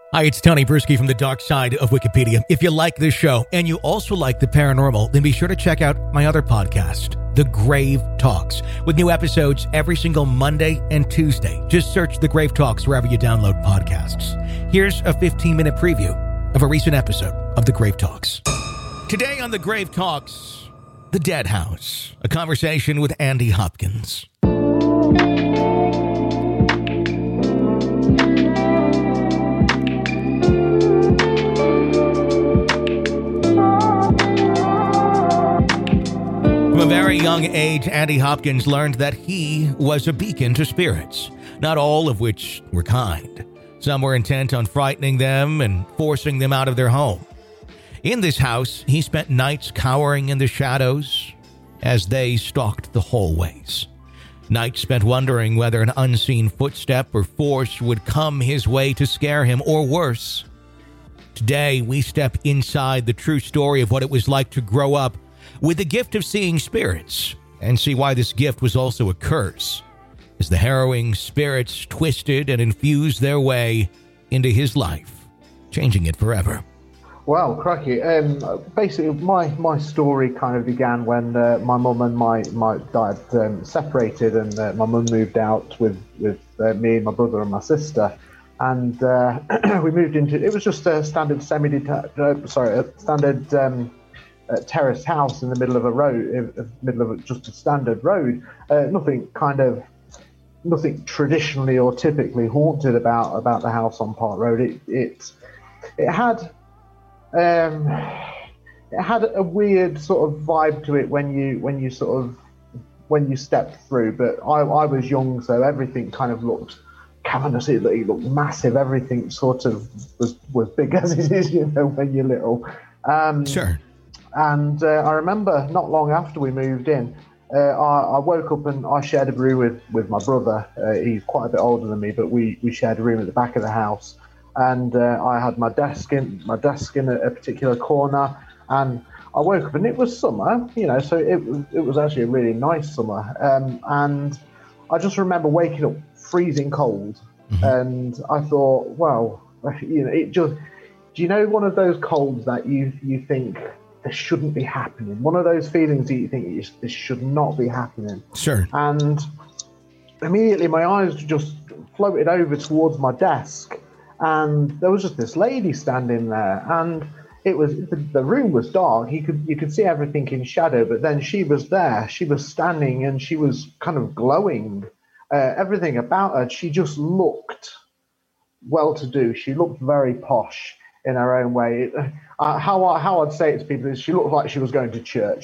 Hi, it's Tony Bruschi from the dark side of Wikipedia. If you like this show and you also like the paranormal, then be sure to check out my other podcast, The Grave Talks, with new episodes every single Monday and Tuesday. Just search The Grave Talks wherever you download podcasts. Here's a 15-minute preview of a recent episode of The Grave Talks. Today on The Grave Talks, The Dead House, a conversation with Andy Hopkins. From a very young age, Andy Hopkins learned that he was a beacon to spirits, not all of which were kind. Some were intent on frightening them and forcing them out of their home. In this house, he spent nights cowering in the shadows as they stalked the hallways. Nights spent wondering whether an unseen footstep or force would come his way to scare him, or worse. Today, we step inside the true story of what it was like to grow up with the gift of seeing spirits, and see why this gift was also a curse, as the harrowing spirits twisted and infused their way into his life, changing it forever. Well, crikey. Basically, my story kind of began when my mum and my dad separated, and my mum moved out with me, my brother, and my sister. And we moved into, it was just a standard terraced house in the middle of a road, just a standard road. Nothing traditionally or typically haunted about the house on Park Road. It had a weird sort of vibe to it when you stepped through. But I was young, so everything kind of looked cavernous. It looked massive. Everything sort of was big as it is, when you're little. Sure. And I remember not long after we moved in, I woke up and I shared a room with my brother. He's quite a bit older than me, but we shared a room at the back of the house. And I had my desk in a particular corner. And I woke up and it was summer, so it was actually a really nice summer. And I just remember waking up freezing cold. Mm-hmm. And I thought, well, it just, do you know one of those colds that you think, this shouldn't be happening? One of those feelings that you think this should not be happening. Sure. And immediately my eyes just floated over towards my desk, and there was just this lady standing there, and it was the room was dark. You could see everything in shadow, but then she was there. She was standing, and she was kind of glowing. Everything about her, she just looked well-to-do. She looked very posh in her own way. How I'd say it to people is she looked like she was going to church.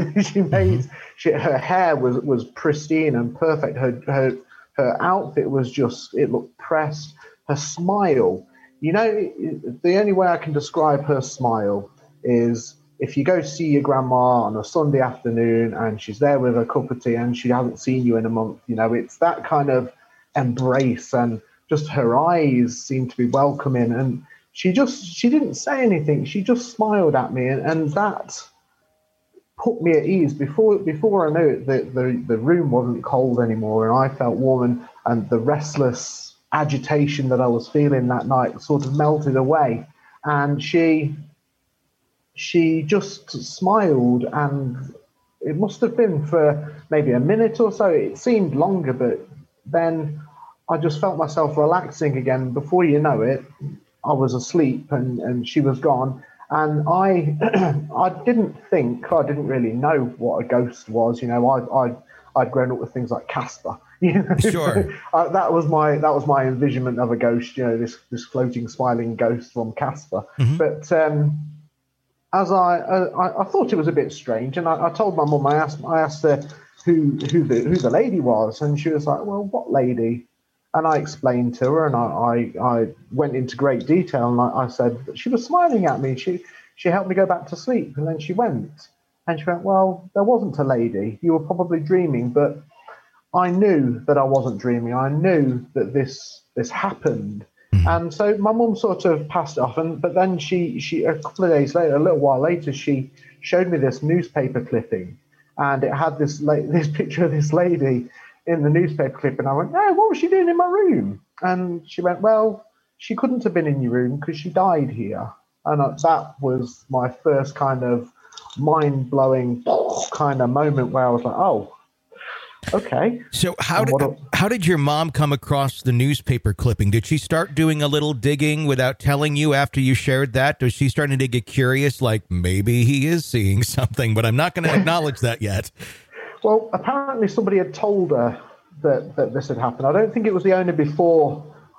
Her hair was pristine and perfect. Her outfit was it looked pressed. Her smile, the only way I can describe her smile is if you go see your grandma on a Sunday afternoon and she's there with a cup of tea and she hasn't seen you in a month. It's that kind of embrace, and just her eyes seem to be welcoming, and she didn't say anything. She just smiled at me, and that put me at ease. Before I knew it, the room wasn't cold anymore, and I felt warm, and the restless agitation that I was feeling that night sort of melted away. And she just smiled, and it must have been for maybe a minute or so. It seemed longer, but then I just felt myself relaxing again. Before you know it, I was asleep and she was gone. And I didn't really know what a ghost was. I'd grown up with things like Casper. Sure. That was my envisionment of a ghost. This floating, smiling ghost from Casper. Mm-hmm. But as I thought it was a bit strange, and I told my mum. I asked her who the lady was, and she was like, "Well, what lady?" And I explained to her, and I went into great detail, and I said that she was smiling at me. She helped me go back to sleep, and then she went. And she went, "Well, there wasn't a lady. You were probably dreaming." But I knew that I wasn't dreaming. I knew that this happened. Mm-hmm. And so my mum sort of passed it off. But then she a couple of days later, a little while later, she showed me this newspaper clipping, and it had this picture of this lady in the newspaper clip, and I went, "Oh, what was she doing in my room?" And she went, "Well, she couldn't have been in your room because she died here. And that was my first kind of mind-blowing kind of moment where I was like, oh, okay. So how did your mom come across the newspaper clipping? Did she start doing a little digging without telling you after you shared that? Was she starting to get curious, like maybe he is seeing something, but I'm not going to acknowledge that yet? Well, apparently somebody had told her that this had happened. I don't think it was the owner before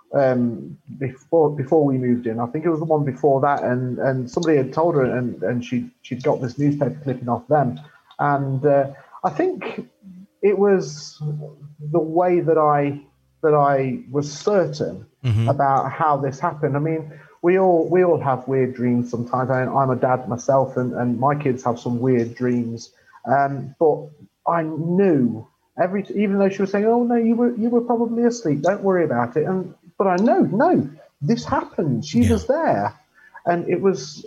we moved in. I think it was the one before that, and somebody had told her, and she'd got this newspaper clipping off them, and I think it was the way that I was certain about how this happened. I mean, we all have weird dreams sometimes. I'm a dad myself, and my kids have some weird dreams, but I knew even though she was saying, "Oh no, you were probably asleep. Don't worry about it." But I know, no, this happened. She was there, and it was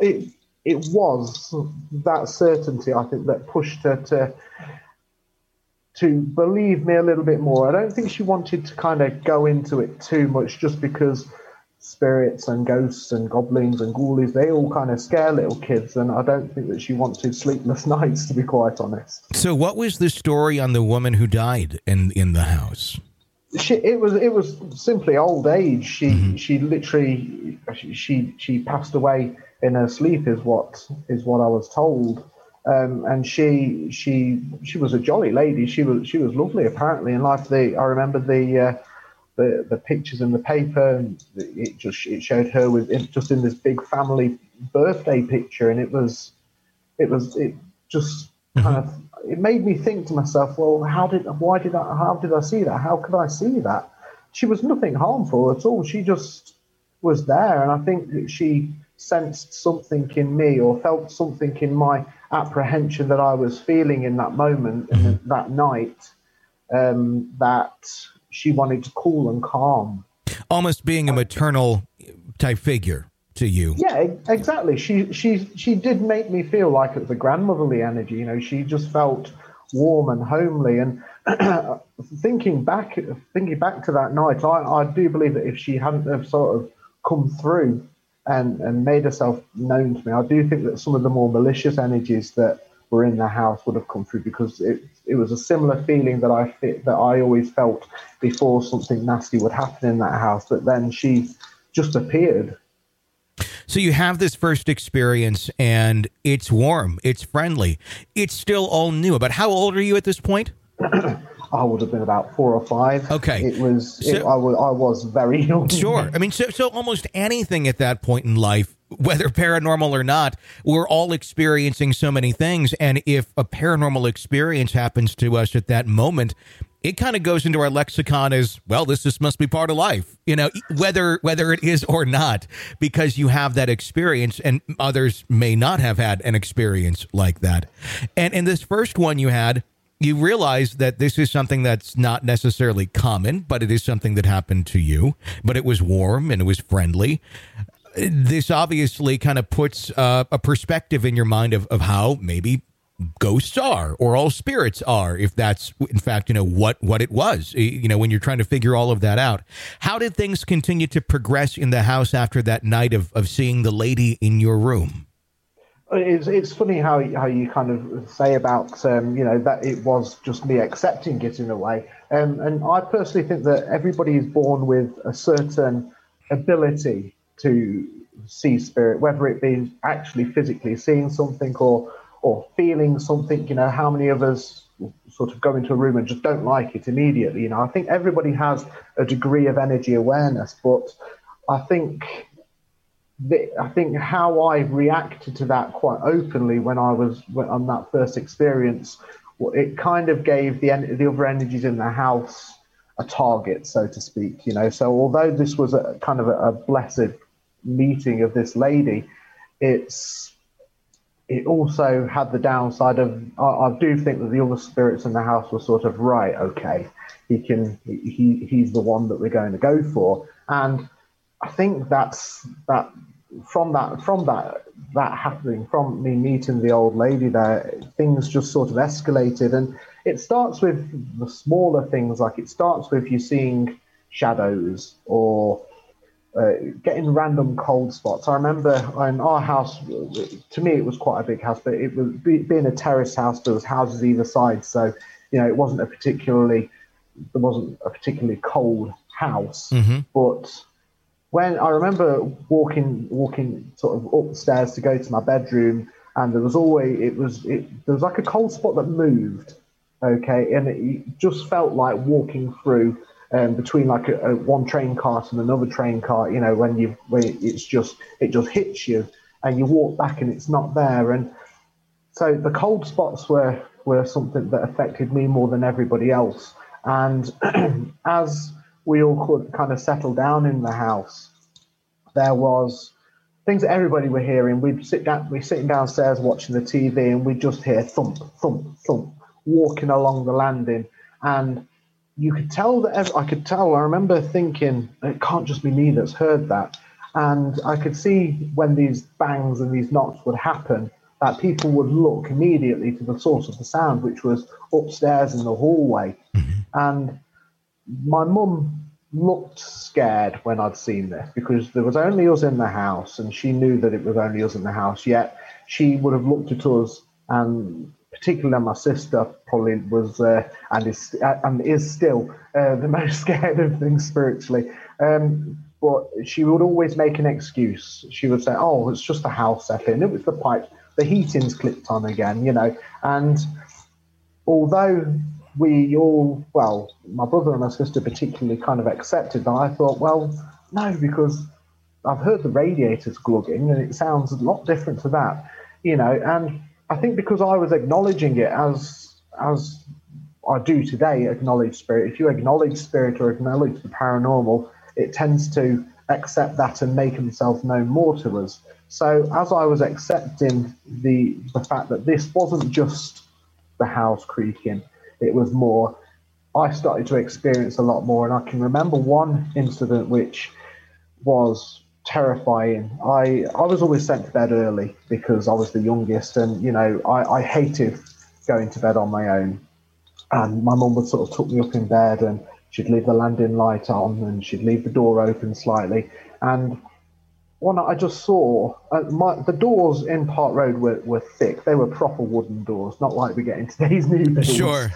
that certainty, I think, that pushed her to believe me a little bit more. I don't think she wanted to kind of go into it too much, just because spirits and ghosts and goblins and ghoulies, they all kind of scare little kids, and I don't think that she wanted sleepless nights, to be quite honest. So what was the story on the woman who died in the house? It was simply old age. She literally passed away in her sleep, is what I was told. And she was a jolly lady. She was lovely, apparently, in life. I remember the pictures in the paper, and it showed her just in this big family birthday picture, and it just kind of, it made me think to myself, well, how did I see that? How could I see that? She was nothing harmful at all. She just was there, and I think that she sensed something in me, or felt something in my apprehension that I was feeling in that moment and that night, that she wanted to cool and calm. Almost being a maternal type figure to you. Yeah, exactly. She did make me feel like it was a grandmotherly energy. You know, she just felt warm and homely. And thinking back to that night, I do believe that if she hadn't have sort of come through and made herself known to me, I do think that some of the more malicious energies that were in the house would have come through, because it was a similar feeling that I always felt before something nasty would happen in that house. But then she just appeared. So you have this first experience, and it's warm, it's friendly, it's still all new. But how old are you at this point? I would have been about 4 or 5. Okay. I was very young. Sure. I mean, so almost anything at that point in life, whether paranormal or not, we're all experiencing so many things. And if a paranormal experience happens to us at that moment, it kind of goes into our lexicon as, well, this just must be part of life, you know, whether it is or not, because you have that experience, and others may not have had an experience like that. And in this first one you had, you realize that this is something that's not necessarily common, but it is something that happened to you, but it was warm and it was friendly. This obviously kind of puts a perspective in your mind of how maybe ghosts are, or all spirits are, if that's in fact, you know, what it was, you know, when you're trying to figure all of that out. How did things continue to progress in the house after that night of seeing the lady in your room? It's funny how you kind of say about, you know, that it was just me accepting it in a way. And I personally think that everybody is born with a certain ability to see spirit, whether it be actually physically seeing something or feeling something. You know, how many of us sort of go into a room and just don't like it immediately? You know, I think everybody has a degree of energy awareness, but I think how I reacted to that quite openly when on that first experience, it kind of gave the other energies in the house a target, so to speak. You know, so although this was a kind of a blessed meeting of this lady, it also had the downside of, I do think that the other spirits in the house were sort of, right, okay, he's the one that we're going to go for. And I think from that happening, from me meeting the old lady there, things just sort of escalated. And it starts with the smaller things, like it starts with you seeing shadows, or getting random cold spots. I remember in our house, to me it was quite a big house, but it was being a terrace house. There was houses either side, so it wasn't a particularly cold house. But when I remember walking sort of upstairs to go to my bedroom, and there was like a cold spot that moved. Okay, and it just felt like walking through between like a one train cart and another train cart. When it just hits you, and you walk back and it's not there. And so the cold spots were something that affected me more than everybody else. And as we all could kind of settle down in the house, there was things that everybody were hearing. We're sitting downstairs watching the TV, and we'd just hear thump, thump, thump, walking along the landing. And you could tell I remember thinking, it can't just be me that's heard that. And I could see when these bangs and these knocks would happen, that people would look immediately to the source of the sound, which was upstairs in the hallway. And my mum looked scared when I'd seen this, because there was only us in the house, and she knew that it was only us in the house, yet she would have looked at us, and particularly my sister probably was and is still the most scared of things spiritually. But she would always make an excuse. She would say, "Oh, it's just the house setting. It was the pipe. The heating's clicked on again," And although we all, my brother and my sister particularly kind of accepted that, I thought, well, no, because I've heard the radiators glugging and it sounds a lot different to that, And I think because I was acknowledging it as I do today, acknowledge spirit. If you acknowledge spirit or acknowledge the paranormal, it tends to accept that and make himself known more to us. So as I was accepting the fact that this wasn't just the house creaking, it was more, I started to experience a lot more. And I can remember one incident which was terrifying. I was always sent to bed early because I was the youngest, and I hated going to bed on my own. And my mum would sort of tuck me up in bed, and she'd leave the landing light on, and she'd leave the door open slightly. And one night I just saw the doors in Park Road were thick. They were proper wooden doors, not like we get in today's new builds. Sure.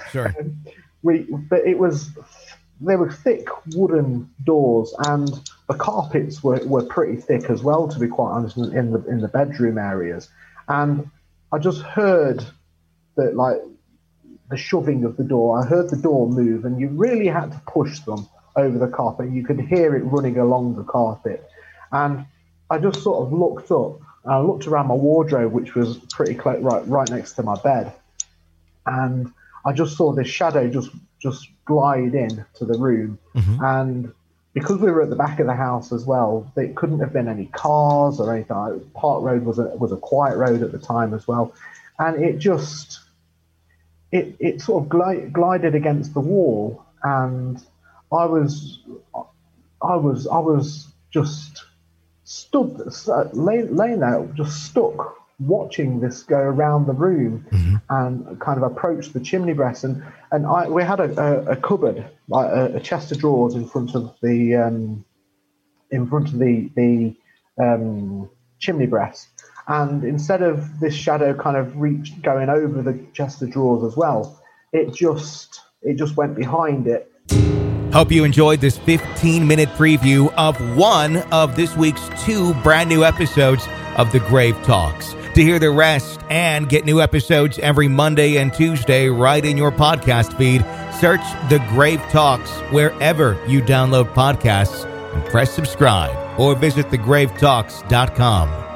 But they were thick wooden doors, and the carpets were pretty thick as well, to be quite honest, in the bedroom areas. And I just heard that, like, the shoving of the door. I heard the door move, and you really had to push them over the carpet. You could hear it running along the carpet. And I just sort of looked up, and I looked around my wardrobe, which was pretty close, right next to my bed. And I just saw this shadow just glide in to the room. And because we were at the back of the house as well, there couldn't have been any cars or anything. Park Road was a quiet road at the time as well. And it just, it sort of glided against the wall. And I was just stood, laying there, just stuck, watching this go around the room and kind of approach the chimney breast. And we had a cupboard, like a chest of drawers in front of the chimney breast. And instead of this shadow kind of going over the chest of drawers as well, it just went behind it. Hope you enjoyed this 15-minute preview of one of this week's 2 brand new episodes of The Grave Talks. To hear the rest and get new episodes every Monday and Tuesday right in your podcast feed, search The Grave Talks wherever you download podcasts and press subscribe, or visit thegravetalks.com.